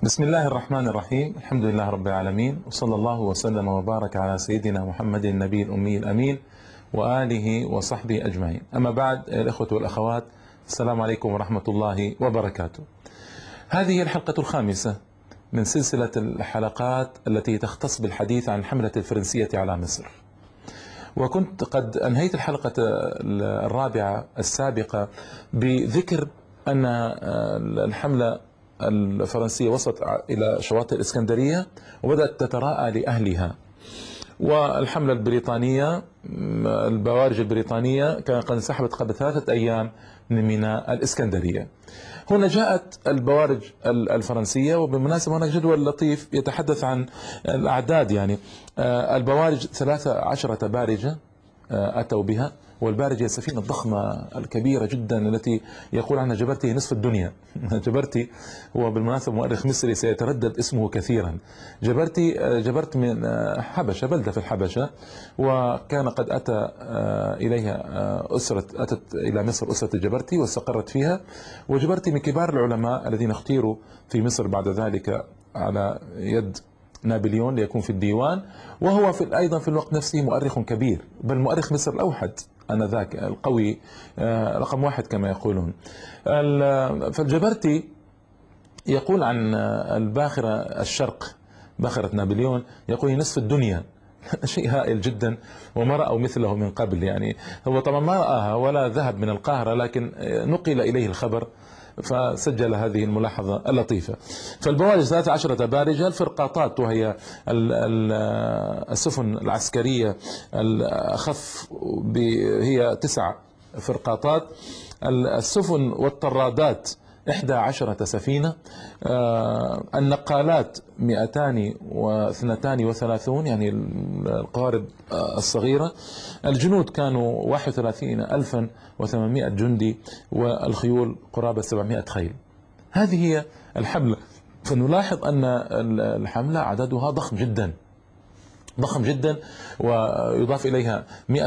بسم الله الرحمن الرحيم. الحمد لله رب العالمين، وصلى الله وسلم وبارك على سيدنا محمد النبي الأمي الأمين وآله وصحبه أجمعين. أما بعد، الإخوة والأخوات، السلام عليكم ورحمة الله وبركاته. هذه الحلقة الخامسة من سلسلة الحلقات التي تختص بالحديث عن الحملة الفرنسية على مصر، وكنت قد أنهيت الحلقة الرابعة السابقة بذكر أن الحملة الفرنسية وصلت إلى شواطئ الإسكندرية وبدأت تتراءى لأهلها، والحملة البريطانية البوارج البريطانية كانت قد انسحبت قبل 3 أيام من ميناء الإسكندرية. هنا جاءت البوارج الفرنسية، وبالمناسبة هناك جدول لطيف يتحدث عن الأعداد. يعني البوارج 13 بارجة أتوا بها، والبارجة السفينة الضخمة الكبيرة جدا التي يقول عنها جبرتي نصف الدنيا. جبرتي هو بالمناسبة مؤرخ مصري سيتردد اسمه كثيرا. جبرت من حبشة، بلدة في الحبشة، وكان قد أتى إليها أتت إلى مصر أسرة جبرتي واستقرت فيها. وجبرتي من كبار العلماء الذين اختيروا في مصر بعد ذلك على يد نابليون ليكون في الديوان، وهو أيضا في الوقت نفسه مؤرخ كبير، بل مؤرخ مصر الأوحد آنذاك القوي، رقم 1 كما يقولون. فالجبرتي يقول عن الباخرة الشرق، باخرة نابليون، يقول هي نصف الدنيا. شيء هائل جدا، وما رأوا مثله من قبل. يعني هو طبعا ما رآها ولا ذهب من القاهرة، لكن نقل إليه الخبر فسجل هذه الملاحظة اللطيفة. فالبوارج 13 بارجة. الفرقاطات، وهي السفن العسكرية الأخف، هي 9 فرقاطات. السفن والطرادات 11 سفينة. النقالات 232، يعني القوارب الصغيرة. الجنود كانوا 31,800 جندي، والخيول قرابة 700 خيل. هذه هي الحملة. فنلاحظ أن الحملة عددها ضخم جدا، ضخم جدا، ويضاف إليها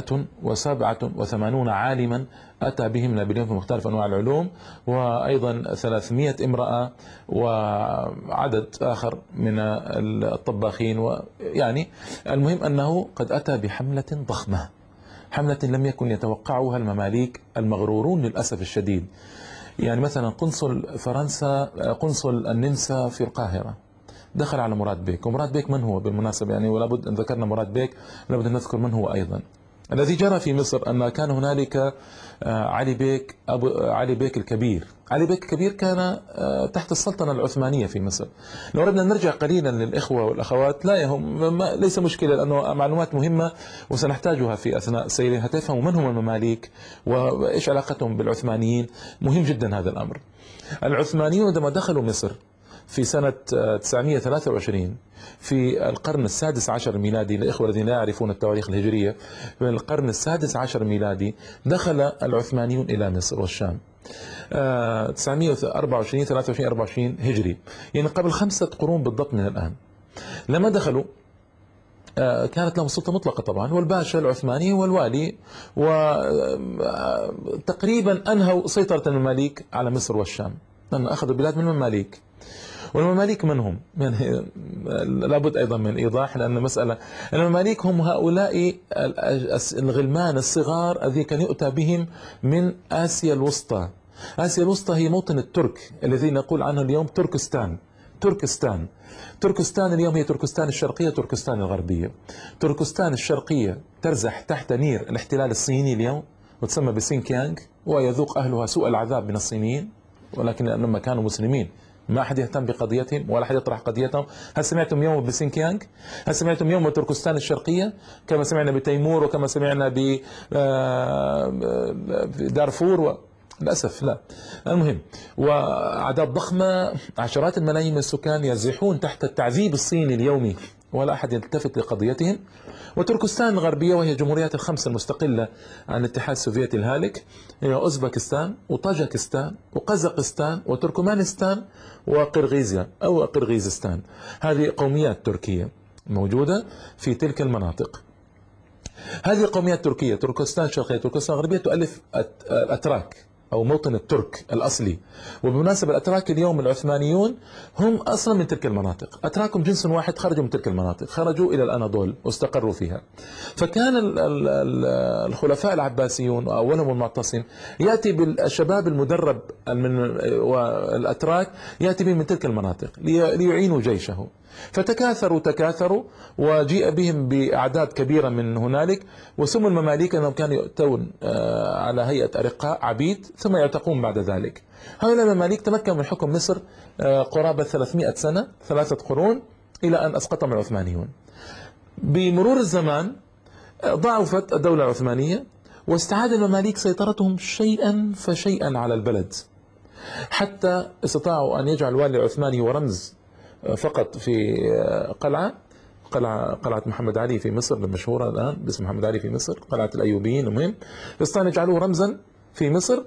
187 عالما أتى بهم نابليون في مختلف أنواع العلوم، وأيضا 300 امرأة، وعدد آخر من الطباخين. ويعني المهم أنه قد أتى بحملة ضخمة، حملة لم يكن يتوقعها المماليك المغرورون للأسف الشديد. يعني مثلا قنصل فرنسا، قنصل النمسا في القاهرة، دخل على مراد بيك. ومراد بيك من هو بالمناسبة؟ يعني ولا بد أن ذكرنا مراد بيك لابد أن نذكر من هو أيضا. الذي جرى في مصر أن كان هنالك علي بيك، علي بيك الكبير. علي بيك الكبير كان تحت السلطنة العثمانية في مصر. لو أردنا نرجع قليلا للإخوة والأخوات، لا يهم، ليس مشكلة، لأنه معلومات مهمة وسنحتاجها في أثناء سيرها. تفهموا من هم المماليك وإيش علاقتهم بالعثمانيين. مهم جدا هذا الأمر. العثمانيون عندما دخلوا مصر في سنة 923 في القرن السادس عشر الميلادي، للإخوة الذين لا يعرفون التواريخ الهجرية، في القرن السادس عشر الميلادي دخل العثمانيون إلى مصر والشام. 924 23 24 هجري، يعني قبل 5 قرون بالضبط من الآن. لما دخلوا كانت لهم سلطة مطلقة طبعا، والباشا العثماني هو الوالي، وتقريبا أنهوا سيطرة المماليك على مصر والشام، لأن أخذوا البلاد من المماليك. والمماليك من هم؟ يعني لابد أيضا من إيضاح، لأن مسألة المماليك هم هؤلاء الغلمان الصغار الذين كان يؤتى بهم من آسيا الوسطى. آسيا الوسطى هي موطن الترك الذي نقول عنه اليوم تركستان. تركستان اليوم هي تركستان الشرقية، تركستان الغربية. تركستان الشرقية ترزح تحت نير الاحتلال الصيني اليوم، وتسمى بسينكيانغ، ويذوق أهلها سوء العذاب من الصينيين، ولكن لأنهم كانوا مسلمين ما أحد يهتم بقضيتهم ولا أحد يطرح قضيتهم. هل سمعتم يوم بسينكيانغ؟ هل سمعتم يوم بتركستان الشرقية كما سمعنا بتيمور وكما سمعنا بدارفور للأسف لا. المهم، وأعداد ضخمة، عشرات الملايين من السكان يزحون تحت التعذيب الصيني اليومي ولا أحد يلتفت لقضيتهم. وتركستان الغربية، وهي الجمهوريات ال5 المستقلة عن الاتحاد السوفيتي الهالك، هي أوزبكستان وطاجكستان وقزاقستان وتركمانستان وقرغيزيا أو قرغيزستان. هذه قوميات تركية موجودة في تلك المناطق. هذه القوميات التركية، تركستان الشرقية، تركستان الغربية، تؤلف أتراك. أو موطن الترك الأصلي. وبمناسبة الأتراك اليوم العثمانيون هم أصلا من تلك المناطق، أتراكم جنس واحد خرجوا من تلك المناطق، خرجوا إلى الأناضول واستقروا فيها. فكان الخلفاء العباسيون وأولهم المعتصم يأتي بالشباب المدرب والأتراك، يأتي بهم من تلك المناطق ليعينوا جيشه. فتكاثروا وجيء بهم بأعداد كبيرة من هنالك، وسموا المماليك أنهم كانوا يؤتون على هيئة أرقاء عبيد ثم يعتقون بعد ذلك. هؤلاء المماليك تمكنوا من حكم مصر قرابة 300 سنة، 3 قرون، إلى أن أسقطهم العثمانيون. بمرور الزمان ضعفت الدولة العثمانية، واستعاد المماليك سيطرتهم شيئا فشيئا على البلد، حتى استطاعوا أن يجعل الوالي العثماني ورمز فقط في قلعة محمد علي في مصر المشهورة الآن باسم محمد علي في مصر، قلعة الأيوبيين. المهم استطاعوا أن يجعلوه رمزا في مصر،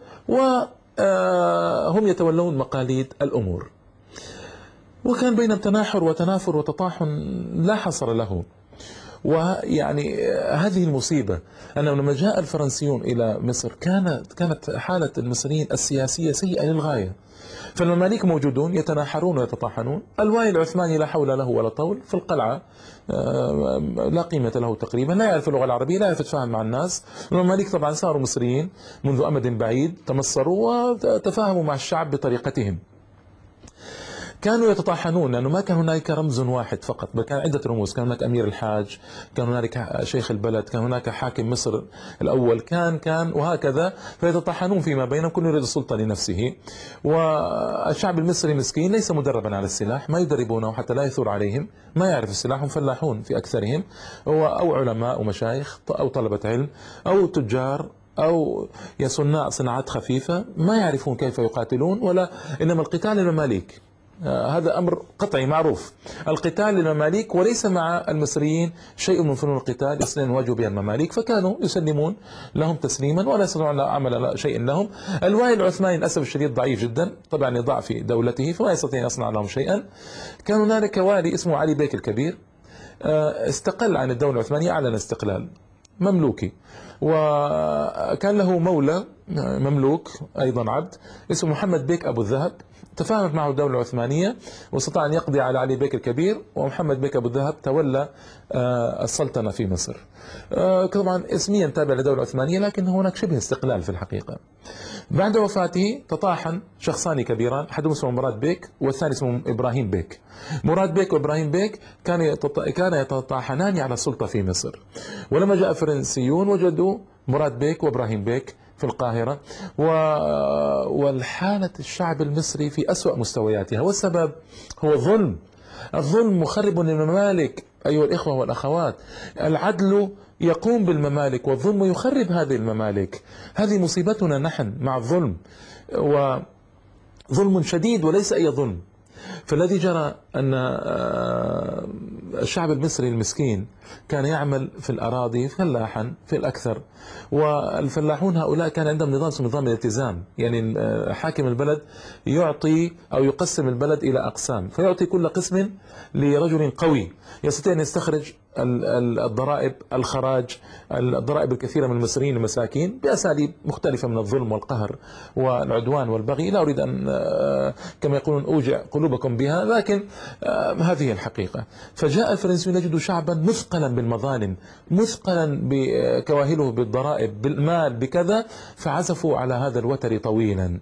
وهم يتولون مقاليد الأمور. وكان بينهم تناحر وتنافر وتطاحن لا حصر له. ويعني هذه المصيبة أنه لما جاء الفرنسيون إلى مصر كانت حالة المصريين السياسية سيئة للغاية. فالمماليك موجودون يتناحرون ويتطاحنون، الوالي العثماني لا حول له ولا طول في القلعة، لا قيمة له تقريبا، لا يعرف اللغة العربية، لا يعرف يتفاهم مع الناس. المماليك طبعا صاروا مصريين منذ أمد بعيد، تمصروا وتفاهموا مع الشعب بطريقتهم. كانوا يتطاحنون لأنه ما كان هناك رمز واحد فقط، بل كان عدة رموز. كان هناك أمير الحاج، كان هناك شيخ البلد، كان هناك حاكم مصر الأول، كان وهكذا. فيتطاحنون فيما بينهم، كل يريد السلطة لنفسه. والشعب المصري مسكين ليس مدربا على السلاح، ما يدربونه حتى لا يثور عليهم، ما يعرف السلاح، هم فلاحون في أكثرهم، أو علماء ومشايخ أو طلبة علم أو تجار أو يصنع صناعات خفيفة، ما يعرفون كيف يقاتلون، ولا إنما القتال للمماليك. هذا أمر قطعي معروف، القتال للمماليك، وليس مع المصريين شيء من فنون القتال يستطيعون أن يواجهوا بها المماليك، فكانوا يسلمون لهم تسليما ولا يستطيعون عمل شيء لهم. الوالي العثماني للأسف الشديد ضعيف جدا، طبعا لضعف دولته، فما يستطيع أن يصنع لهم شيئا. كان هنالك والي اسمه علي بيك الكبير، استقل عن الدولة العثمانية، أعلن استقلال، مملوكي. وكان له مولى مملوك أيضا عبد اسمه محمد بيك أبو الذهب، تفاهمت معه الدولة العثمانية واستطاع أن يقضي على علي بيك الكبير، ومحمد بيك أبو الذهب تولى السلطنة في مصر. طبعا اسميا تابع للدولة العثمانية، لكن هناك شبه استقلال في الحقيقة. بعد وفاته تطاحن شخصان كبيران، أحدهم اسمه مراد بيك والثاني اسمه إبراهيم بيك. مراد بيك وإبراهيم بيك كان يتطاحنان على السلطة في مصر. ولما جاء الفرنسيون وجدوا مراد بيك وإبراهيم بيك في القاهرة، والحالة الشعب المصري في أسوأ مستوياتها، والسبب هو الظلم مخرب للممالك أيها الإخوة والأخوات. العدل يقوم بالممالك والظلم يخرب هذه الممالك. هذه مصيبتنا نحن مع الظلم، وظلم شديد وليس أي ظلم. فالذي جرى أن الشعب المصري المسكين كان يعمل في الأراضي فلاحا في الأكثر، والفلاحون هؤلاء كان عندهم نظام اسمه نظام الالتزام، يعني حاكم البلد يعطي أو يقسم البلد إلى أقسام، فيعطي كل قسم لرجل قوي يستطيع أن يستخرج الضرائب، الخراج، الضرائب الكثيرة من المصريين المساكين بأساليب مختلفة من الظلم والقهر والعدوان والبغي. لا أريد أن كما يقولون أوجع قلوبكم بها، لكن هذه الحقيقة. فجاء الفرنسيون يجدوا شعبا مثقلا بالمظالم، مثقلا بكواهله بالضرائب، بالمال، بكذا، فعزفوا على هذا الوتر طويلا.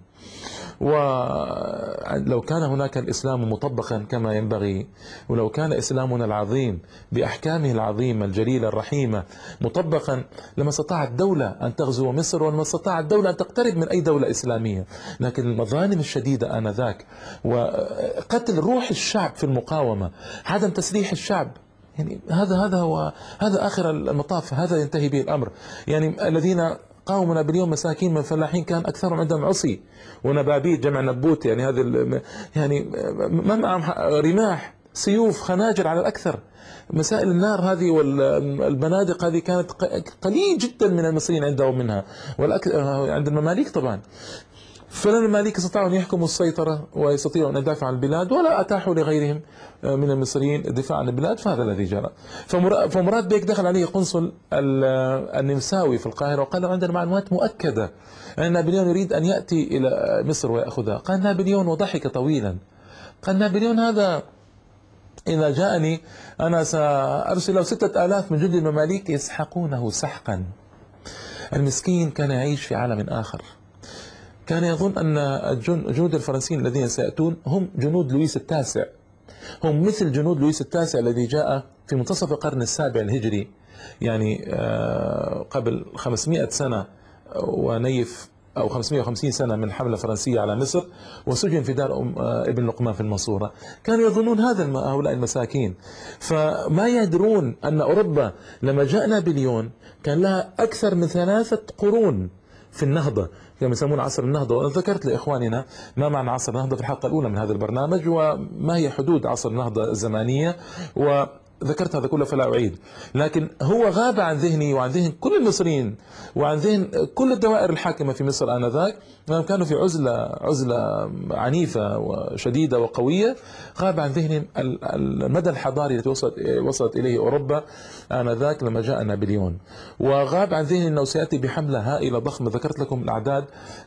ولو كان هناك الإسلام مطبقا كما ينبغي، ولو كان إسلامنا العظيم بأحكامه العظيمة الجليلة الرحيمة مطبقا، لما استطاعت الدولة أن تغزو مصر، ولما استطاعت الدولة أن تقترب من أي دولة إسلامية. لكن المظالم الشديدة آنذاك، وقتل روح الشعب في المقاومة، عدم تسليح الشعب، يعني هذا آخر المطاف، هذا ينتهي به الأمر. يعني الذين قاوموا باليوم مساكين من الفلاحين كان أكثرهم عندهم عصي ونبابيت، جمع نبوت، يعني يعني ما معهم رماح، سيوف، خناجر على الأكثر. مسائل النار هذه والبنادق هذه كانت قليل جدا من المصريين عندهم منها، عند المماليك طبعا. فلن المماليك استطاعوا أن يحكموا السيطرة ويستطيعوا أن يدافعوا عن البلاد، ولا أتاحوا لغيرهم من المصريين الدفاع عن البلاد، فهذا الذي جرى. فمراد بيك دخل عليه قنصل النمساوي في القاهرة وقال عندنا معلومات مؤكدة أن نابليون يريد أن يأتي إلى مصر ويأخذها. قال نابليون وضحك طويلا، قال نابليون هذا إذا جاءني أنا سأرسل له 6000 من جند المماليك يسحقونه سحقا. المسكين كان يعيش في عالم آخر، كان يظن أن الجنود الفرنسيين الذين سيأتون هم جنود لويس التاسع، هم مثل جنود لويس التاسع الذي جاء في منتصف القرن السابع الهجري، يعني قبل 500 سنة ونيف أو 550 سنة من حملة فرنسية على مصر، وسجن في دار ابن لقمان في المنصورة. كانوا يظنون هؤلاء المساكين، فما يدرون أن أوروبا لما جاء نابليون كان لها أكثر من 3 قرون في النهضة، كما يسمون عصر النهضة. وأنا ذكرت لإخواننا ما معنى عصر النهضة في الحلقة الأولى من هذا البرنامج، وما هي حدود عصر النهضة الزمانية، وذكرت هذا كله فلا أعيد. لكن هو غاب عن ذهني وعن ذهن كل المصريين وعن ذهن كل الدوائر الحاكمة في مصر آنذاك، كانوا في عزلة عنيفة وشديدة وقوية. غاب عن ذهنهم المدى الحضاري الذي وصلت إليه أوروبا آنذاك لما جاء نابليون، وغاب عن ذهن أنه سيأتي بحملة هائلة ضخمة. ذكرت لكم الأعداد،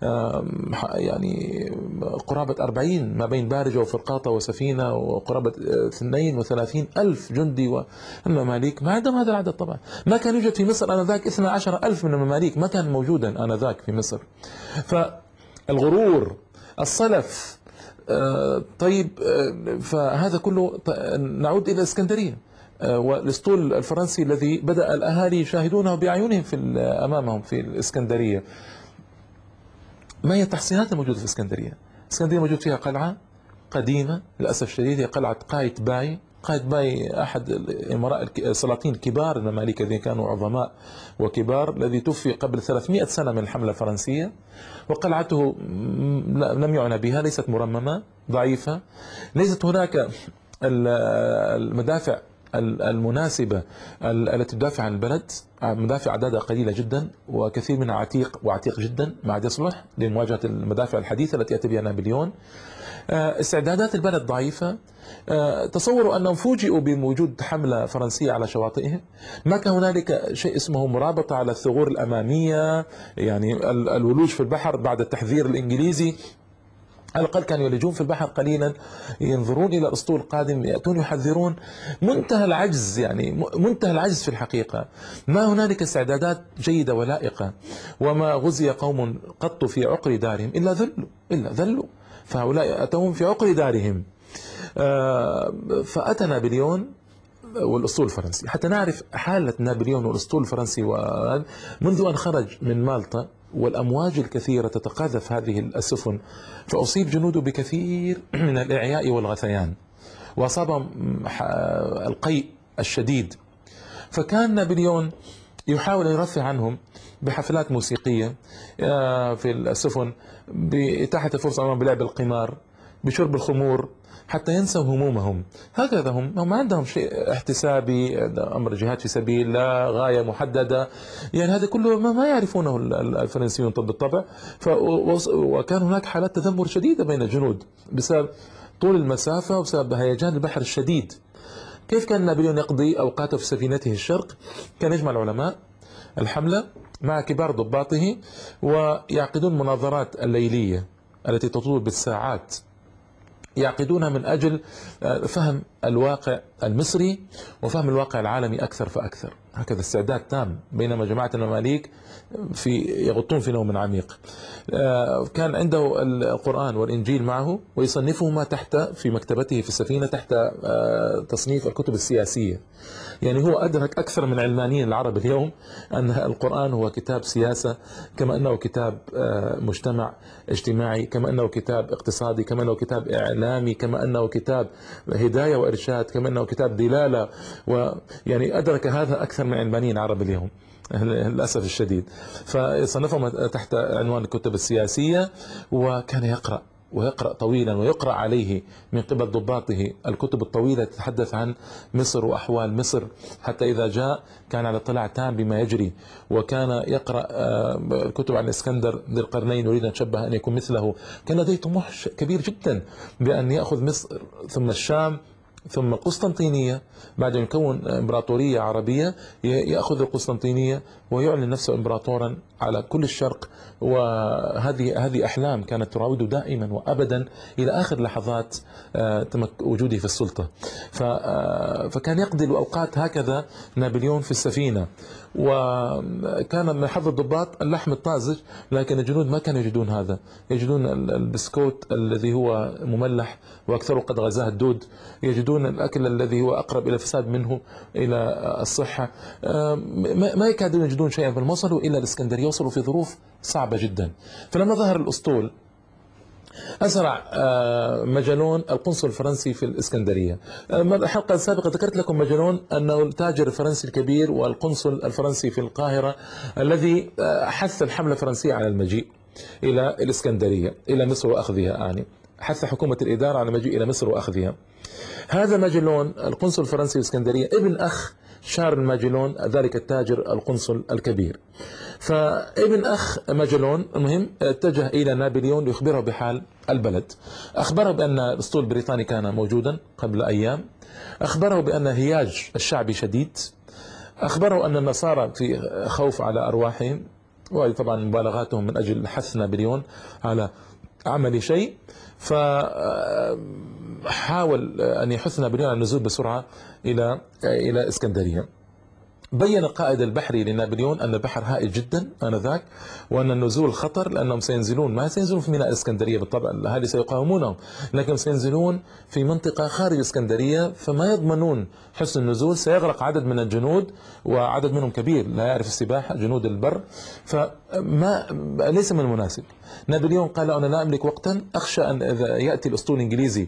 يعني قرابة 40 ما بين بارجة وفرقاطة وسفينة، وقرابة 32 ألف جندي. والمماليك ما عندهم هذا العدد طبعا، ما كان يوجد في مصر آنذاك 12 ألف من المماليك، ما كان موجودا آنذاك في مصر. فالغرور، الصلف، طيب، فهذا كله. نعود إلى الإسكندرية والاسطول الفرنسي الذي بدأ الأهالي يشاهدونه بأعينهم أمامهم في الإسكندرية. ما هي التحصينات الموجودة في الإسكندرية؟ الإسكندرية موجود فيها قلعة قديمة للأسف الشديد، هي قلعة قايتباي. قايتباي أحد الأمراء السلاطين الكبار المماليك الذين كانوا عظماء وكبار، الذي توفي قبل 300 سنة من الحملة الفرنسية. وقلعته لم يعنى بها، ليست مرممة، ضعيفة، ليست هناك المدافع المناسبة التي تدافع عن البلد. مدافع أعدادها قليلة جدا، وكثير منها عتيق جدا ما عاد يصلح لمواجهة المدافع الحديثة التي يأتي بها نابليون. استعدادات البلد ضعيفة. تصوروا أنهم فوجئوا بوجود حملة فرنسية على شواطئهم، ما كان هنالك شيء اسمه مرابطة على الثغور الأمامية، يعني الولوج في البحر بعد التحذير الإنجليزي. على الأقل كانوا يلجون في البحر قليلا، ينظرون إلى الأسطول القادم، يأتون يحذرون. منتهى العجز، يعني منتهى العجز في الحقيقة. ما هنالك استعدادات جيدة ولائقة، وما غزي قوم قط في عقر دارهم إلا ذلوا. فهؤلاء أتوهم في عقر دارهم. فأتى نابليون والأسطول الفرنسي حتى نعرف حالة نابليون والأسطول الفرنسي. منذ أن خرج من مالطا والأمواج الكثيرة تتقاذف هذه السفن، فأصيب جنوده بكثير من الإعياء والغثيان، وأصابهم القيء الشديد. فكان نابليون يحاول أن يرفع عنهم بحفلات موسيقية في السفن، بإتاحة الفرصة أمام بلعب القمار، بشرب الخمور، حتى ينسوا همومهم. هكذا هم ما عندهم شيء احتسابي، أمر جهاد في سبيل الله، غاية محددة، يعني هذا كله ما يعرفونه الفرنسيون بالطبع. وكان هناك حالات تذمر شديدة بين الجنود بسبب طول المسافة وبسبب هيجان البحر الشديد. كيف كان نابليون يقضي أوقاته في سفينته الشرق؟ كان يجمع العلماء الحملة مع كبار ضباطه، ويعقدون مناظرات الليلية التي تطول بالساعات، يعقدونها من أجل فهم الواقع المصري وفهم الواقع العالمي أكثر فأكثر. هكذا استعداد تام، بينما جماعة المماليك يغطون في نوم عميق. كان عنده القرآن والإنجيل معه، ويصنفهما في مكتبته في السفينة تحت تصنيف الكتب السياسية. يعني هو أدرك أكثر من علمانيين العرب اليوم أن القرآن هو كتاب سياسة، كما أنه كتاب مجتمع اجتماعي، كما أنه كتاب اقتصادي، كما أنه كتاب إعلامي، كما أنه كتاب هداية وإرشاد، كما أنه كتاب دلالة. ويعني أدرك هذا أكثر من علمانيين العرب اليوم للأسف الشديد. فصنفهم تحت عنوان الكتب السياسية، وكان يقرأ ويقرأ طويلا ويقرأ عليه من قبل ضباطه الكتب الطويلة تتحدث عن مصر وأحوال مصر، حتى إذا جاء كان على اطلاع تام بما يجري، وكان يقرأ الكتب عن الإسكندر ذي القرنين يريد أن يتشبه أن يكون مثله. كان لديه طموح كبير جدا بأن يأخذ مصر ثم الشام ثم القسطنطينية، بعد أن يكون إمبراطورية عربية يأخذ القسطنطينية ويعلن نفسه إمبراطورا على كل الشرق. وهذه أحلام كانت تراوده دائما وأبدا إلى آخر لحظات وجوده في السلطة. فكان يقضي الأوقات هكذا نابليون في السفينة، وكان من حظ الضباط اللحم الطازج، لكن الجنود ما كانوا يجدون هذا، يجدون البسكوت الذي هو مملح وأكثره قد غزاه الدود، يجدون الأكل الذي هو أقرب إلى الفساد منه إلى الصحة، ما يكادون يجدون شيئا. فلما وصلوا إلى الإسكندرية وصلوا في ظروف صعبة جدا. فلما ظهر الأسطول أسرع ماجلون القنصل الفرنسي في الإسكندرية. الحلقة السابقة ذكرت لكم ماجلون أنه التاجر الفرنسي الكبير والقنصل الفرنسي في القاهرة الذي حث الحملة الفرنسية على المجيء إلى الإسكندرية إلى مصر وأخذها، يعني حث حكومة الإدارة على المجيء إلى مصر وأخذها. هذا ماجلون القنصل الفرنسي في الإسكندرية ابن أخ شارل ماجلون ذلك التاجر القنصل الكبير. فابن أخ ماجلون المهم اتجه إلى نابليون ليخبره بحال البلد. أخبره بأن الأسطول البريطاني كان موجودا قبل أيام، أخبره بأن هياج الشعب شديد، أخبره أن النصارى في خوف على أرواحهم، وهذه طبعا مبالغاتهم من أجل حث نابليون على عمل شيء. فحاول أن يحث نابليون على النزول بسرعة إلى إسكندرية. بين القائد البحري لنابليون أن البحر هائل جدا آنذاك، وأن النزول خطر، لأنهم سينزلون ما سينزلون في ميناء الإسكندرية بالطبع، الأهالي سيقاومونهم، لكن سينزلون في منطقة خارج الإسكندرية، فما يضمنون حسن النزول، سيغرق عدد من الجنود وعدد منهم كبير لا يعرف السباحة، جنود البر، فما ليس من المناسب. نابليون قال أنا لا أملك وقتا، أخشى أن إذا يأتي الأسطول الإنجليزي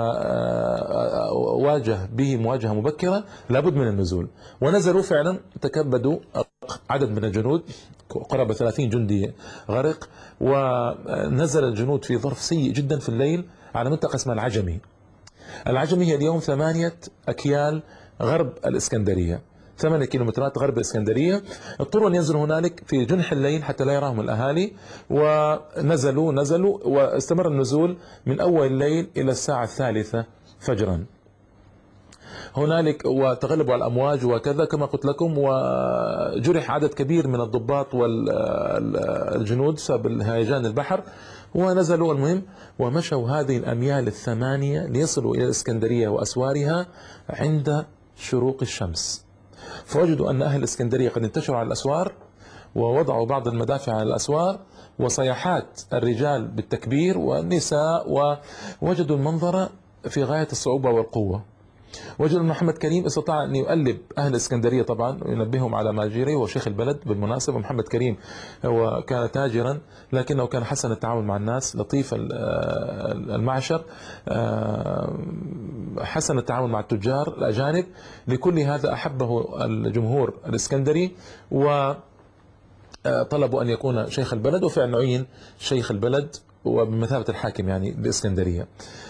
فواجه به مواجهة مبكرة لابد من النزول. ونزلوا فعلا، تكبدوا عدد من الجنود قرابة 30 جندي غرق، ونزل الجنود في ظرف سيء جدا في الليل على منطقة اسمها العجمي. العجمي هي اليوم 8 أكيال غرب الإسكندرية، 8 كيلومترات غرب الإسكندرية. اضطروا أن ينزلوا هنالك في جنح الليل حتى لا يراهم الأهالي، ونزلوا واستمر النزول من أول الليل إلى الساعة 3 فجرا هنالك، وتغلبوا على الأمواج وكذا كما قلت لكم، وجرح عدد كبير من الضباط والجنود بسبب هيجان البحر، ونزلوا المهم ومشوا هذه الأميال 8 ليصلوا إلى الإسكندرية وأسوارها عند شروق الشمس. فوجدوا أن أهل الإسكندرية قد انتشروا على الأسوار ووضعوا بعض المدافع على الأسوار، وصيحات الرجال بالتكبير والنساء، ووجدوا المنظر في غاية الصعوبة والقوة. وجدوا محمد كريم استطاع أن يؤلب أهل الإسكندرية طبعا وينبههم على ما جري، وشيخ البلد بالمناسبة. محمد كريم هو كان تاجرا لكنه كان حسن التعامل مع الناس، لطيف المعشر، حسن التعامل مع التجار الأجانب. لكل هذا أحبه الجمهور الإسكندري وطلبوا أن يكون شيخ البلد، وفعلا عين شيخ البلد وبمثابة الحاكم يعني للإسكندرية.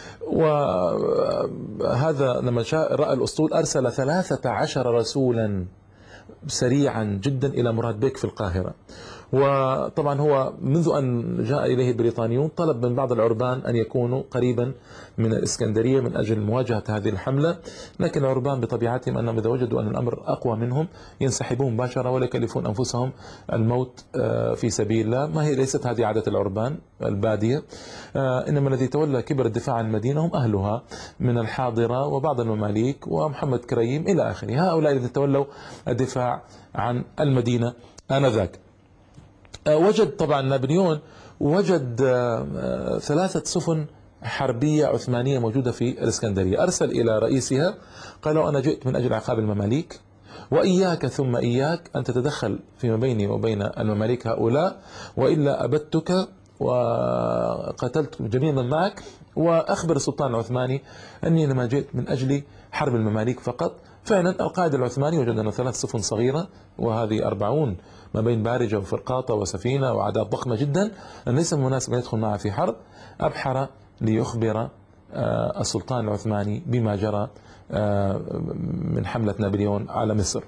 وهذا لما رأى الأسطول أرسل 13 رسولا سريعا جدا إلى مراد بيك في القاهرة. وطبعا هو منذ أن جاء إليه البريطانيون طلب من بعض العربان أن يكونوا قريبا من الإسكندرية من أجل مواجهة هذه الحملة، لكن العربان بطبيعتهم أنهم إذا وجدوا أن الأمر أقوى منهم ينسحبون مباشرة ولا يكلفون أنفسهم الموت في سبيل الله. ما هي ليست هذه عادة العربان البادية، إنما الذي تولى كبر الدفاع عن المدينة هم أهلها من الحاضرة وبعض المماليك ومحمد كريم إلى آخره، هؤلاء الذين تولوا الدفاع عن المدينة آنذاك. وجد طبعا نابليون وجد 3 سفن حربية عثمانية موجودة في الإسكندرية. أرسل إلى رئيسها قالوا أنا جئت من أجل عقاب المماليك، وإياك ثم إياك أن تتدخل فيما بيني وبين المماليك هؤلاء، وإلا أبدتك وقتلت جميع من معك، وأخبر السلطان العثماني أني لما جئت من أجل حرب المماليك فقط، فعلا القائد العثماني وجد أنه 3 سفن صغيرة، وهذه 40 ما بين بارجة وفرقاطة وسفينة وأعداد ضخمة جدا، أن ليس مناسب أن يدخل معها في حرب. أبحر ليخبر السلطان العثماني بما جرى من حملة نابليون على مصر.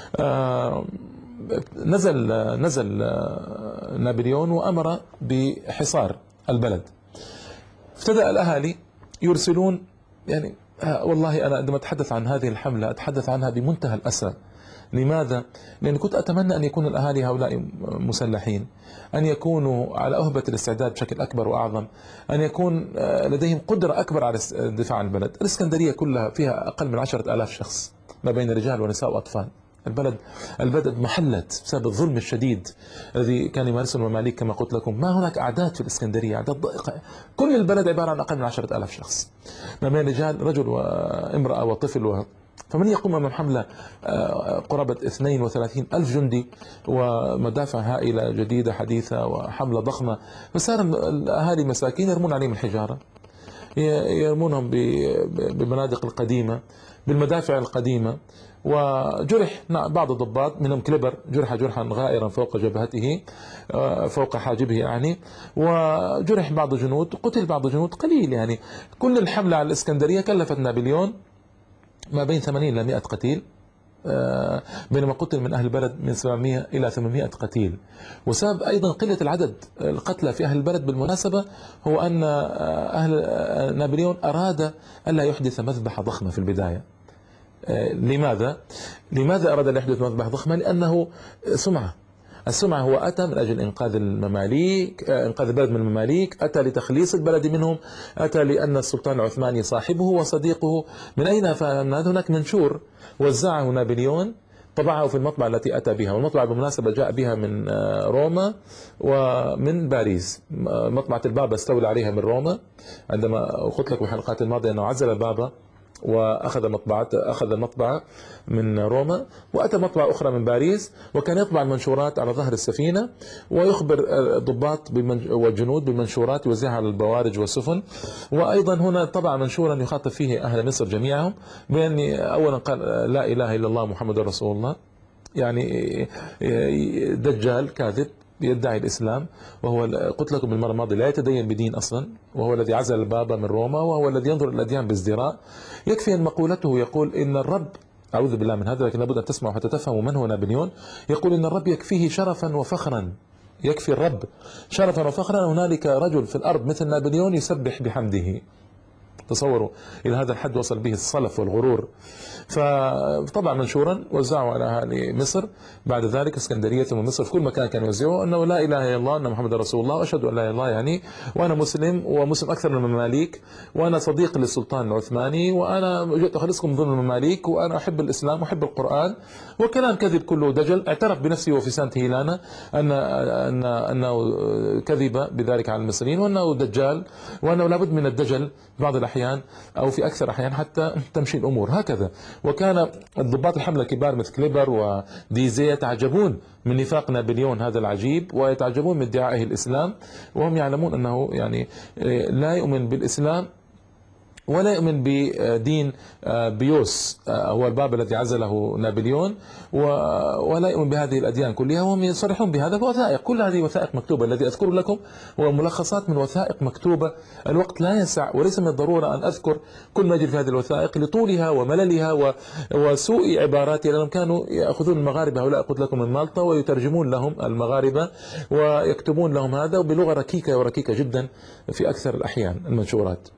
نزل نابليون وأمر بحصار البلد. ابتدأ الأهالي يرسلون، يعني والله أنا عندما أتحدث عن هذه الحملة أتحدث عنها بمنتهى الأسى. لماذا؟ لأني كنت أتمنى أن يكون الأهالي هؤلاء مسلحين، أن يكونوا على أهبة الاستعداد بشكل أكبر وأعظم، أن يكون لديهم قدرة أكبر على الدفاع عن البلد. الإسكندرية كلها فيها أقل من 10,000 شخص ما بين رجال ونساء وأطفال. البلد محلت بسبب الظلم الشديد الذي كان يمارسه المماليك. كما قلت لكم ما هناك أعداد في الإسكندرية، أعداد ضائقة. كل البلد عبارة عن أقل من 10,000 شخص ما بين رجل وامرأة وطفل فمن يقوم أمام حملة قرابة 32 ألف جندي ومدافع هائلة جديدة حديثة وحملة ضخمة؟ فصار الأهالي مساكين يرمون عليهم الحجارة، يرمونهم ببنادق القديمة، بالمدافع القديمة. وجرح بعض الضباط منهم كليبر، جرح جرحا غائرا فوق جبهته، فوق حاجبه يعني. وجرح بعض الجنود، قتل بعض الجنود قليل يعني. كل الحملة على الإسكندرية كلفت نابليون ما بين 80 إلى 100 قتيل، بينما قتل من أهل البلد من 700 إلى 800 قتيل. وسبب أيضا قلة العدد القتلى في أهل البلد بالمناسبة هو أن أهل نابليون أراد ألا يحدث مذبحة ضخمة في البداية. لماذا أراد أن يحدث مذبحة ضخمة؟ لأنه السمعة هو أتى من أجل إنقاذ المماليك، إنقاذ البلد من المماليك، أتى لتخليص البلد منهم، أتى لأن السلطان العثماني صاحبه وصديقه. من أين فهمنا؟ هناك منشور وزعه نابليون، طبعه في المطبعة التي أتى بها، والمطبعة بالمناسبة جاء بها من روما ومن باريس. مطبعة البابا استولى عليها من روما، عندما قلت لكم في الحلقات الماضية أنه عزل البابا وأخذ المطبعة من روما، وأتى مطبعة أخرى من باريس، وكان يطبع المنشورات على ظهر السفينة ويخبر الضباط والجنود بالمنشورات يوزعها على البوارج والسفن. وأيضا هنا طبع منشورا يخاطب فيه أهل مصر جميعهم بأن أولا قال لا إله إلا الله محمد رسول الله، يعني دجال كاذب يدعي الإسلام، وهو قلت لكم بالمرة الماضية لا يتدين بدين أصلا، وهو الذي عزل البابا من روما، وهو الذي ينظر الأديان بازدراء. يكفي أن مقولته يقول إن الرب، أعوذ بالله من هذا لكن لابد أن تسمعوا حتى تفهموا من هو نابليون، يقول إن الرب يكفيه شرفا وفخرا، يكفي الرب شرفا وفخرا هنالك رجل في الأرض مثل نابليون يسبح بحمده. تصوروا إلى هذا الحد وصل به الصلف والغرور. فطبعا منشورا وزعوا على أهالي مصر، بعد ذلك اسكندرية ثم مصر في كل مكان كانوا يوزعوا أنه لا إله إلا الله، أن محمد رسول الله، وأشهد أن لا إله إلا الله يعني، وأنا مسلم ومسلم أكثر من المماليك، وأنا صديق للسلطان العثماني، وأنا جئت أخلصكم من ظلم المماليك، وأنا أحب الإسلام وأحب القرآن. وكلام كذب كله دجل. اعترف بنفسه وفي سانت هيلانا أنه كذب بذلك على المصريين، وأنه دجال، وأنه لابد من الدجل بعض الأحيان أو في أكثر أحيان حتى تمشي الأمور هكذا. وكان الضباط الحملة الكبار مثل كليبر وديزي يتعجبون من نفاق نابليون هذا العجيب، ويتعجبون من ادعائه الإسلام، وهم يعلمون أنه يعني لا يؤمن بالإسلام ولا يؤمن بدين بيوس هو الباب الذي عزله نابليون، ولا يؤمن بهذه الأديان كلها، وهم يصرحون بهذا بوثائق. كل هذه وثائق مكتوبة. الذي أذكر لكم هو ملخصات من وثائق مكتوبة. الوقت لا يسع، وليس من الضرورة أن أذكر كل ما يجري في هذه الوثائق لطولها ومللها وسوء عباراتها، لأنهم كانوا يأخذون المغاربة هؤلاء قلت لكم من مالطا ويترجمون لهم المغاربة ويكتبون لهم هذا وبلغة ركيكة وركيكة جدا في أكثر الأحيان المنشورات.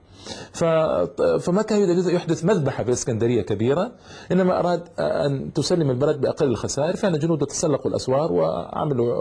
فما كان يريد يحدث مذبحة في الإسكندرية كبيرة، إنما أراد أن تسلم البلد بأقل الخسائر. فأن الجنود تسلقوا الأسوار وعملوا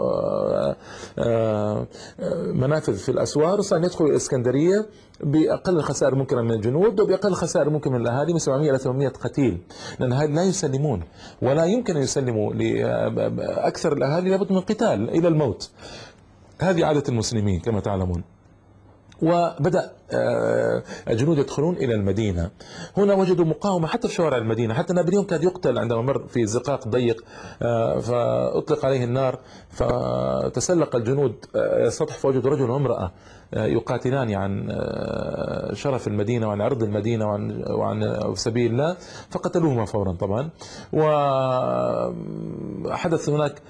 منافذ في الأسوار، وصار يدخلوا الإسكندرية بأقل الخسائر ممكنة من الجنود وبأقل الخسائر ممكن من الأهالي، من 700 إلى 800 قتيل، لأن هؤلاء لا يسلمون ولا يمكن أن يسلموا. لأكثر الأهالي لابد من قتال إلى الموت. هذه عادة المسلمين كما تعلمون. وبدأ الجنود يدخلون إلى المدينة. هنا وجدوا مقاومة حتى في شوارع المدينة، حتى نابليون كاد يقتل عندما مر في زقاق ضيق فأطلق عليه النار، فتسلق الجنود السطح فوجدوا رجل وامرأة يقاتلان عن شرف المدينة وعن عرض المدينة وعن سبيل الله، فقتلوهما فورا طبعا. وحدث هناك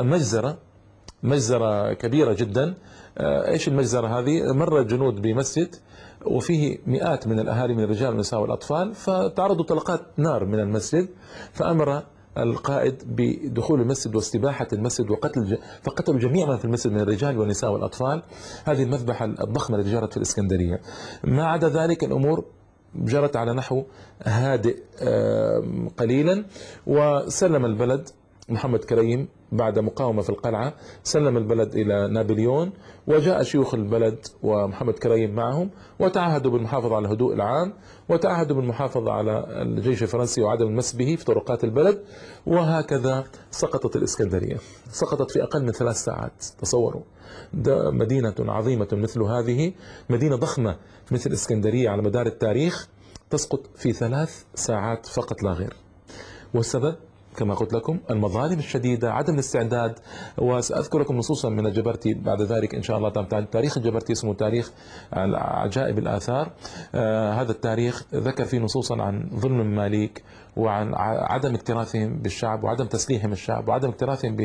مجزرة كبيرة جدا. ايش المجزرة هذه؟ مر الجنود بمسجد وفيه مئات من الأهالي من الرجال والنساء والأطفال، فتعرضوا طلقات نار من المسجد، فأمر القائد بدخول المسجد واستباحة المسجد فقتلوا جميع من في المسجد من الرجال والنساء والأطفال. هذه المذبحة الضخمة التي جرت في الإسكندرية. ما عدا ذلك الأمور جرت على نحو هادئ قليلا، وسلم البلد محمد كريم بعد مقاومة في القلعة، سلم البلد إلى نابليون، وجاء شيوخ البلد ومحمد كريم معهم، وتعهدوا بالمحافظة على الهدوء العام، وتعهدوا بالمحافظة على الجيش الفرنسي وعدم المس به في طرقات البلد. وهكذا سقطت الإسكندرية، سقطت في أقل من 3 ساعات. تصوروا مدينة عظيمة مثل هذه، مدينة ضخمة مثل الإسكندرية على مدار التاريخ، تسقط في 3 ساعات فقط لا غير. والسبب كما قلت لكم المظالم الشديدة، عدم الاستعداد. وسأذكر لكم نصوصا من الجبرتي بعد ذلك إن شاء الله. تاريخ الجبرتي اسمه تاريخ عجائب الآثار. هذا التاريخ ذكر فيه نصوصا عن ظلم المماليك، وعن عدم اكتراثهم بالشعب، وعدم تسليحهم الشعب، وعدم اكتراثهم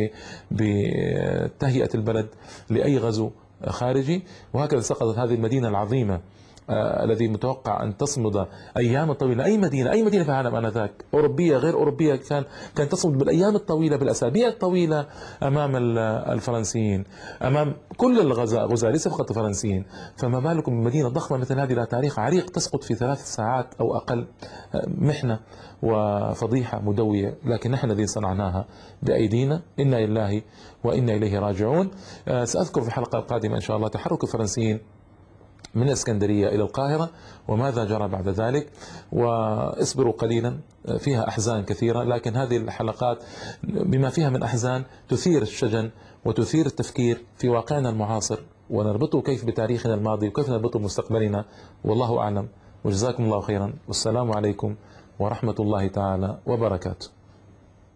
بتهيئة البلد لأي غزو خارجي. وهكذا سقطت هذه المدينة العظيمة الذي متوقع أن تصمد أيام طويلة. أي مدينة في العالم آنذاك، أوروبية غير أوروبية، كانت تصمد بالأيام الطويلة بالأسابيع الطويلة أمام الفرنسيين، أمام كل الغزاة ليس فقط الفرنسيين. فما بالكم بمدينة ضخمة مثل هذه لها تاريخ عريق تسقط في 3 ساعات أو أقل؟ محنة وفضيحة مدوية، لكن نحن الذين صنعناها بأيدينا. إنا لله وإنا إليه راجعون. سأذكر في الحلقة القادمة إن شاء الله تحرك الفرنسيين من الإسكندرية إلى القاهرة وماذا جرى بعد ذلك. واصبروا قليلا، فيها أحزان كثيرة، لكن هذه الحلقات بما فيها من أحزان تثير الشجن وتثير التفكير في واقعنا المعاصر، ونربطه كيف بتاريخنا الماضي وكيف نربطه بمستقبلنا. والله أعلم، وجزاكم الله خيرا، والسلام عليكم ورحمة الله تعالى وبركاته.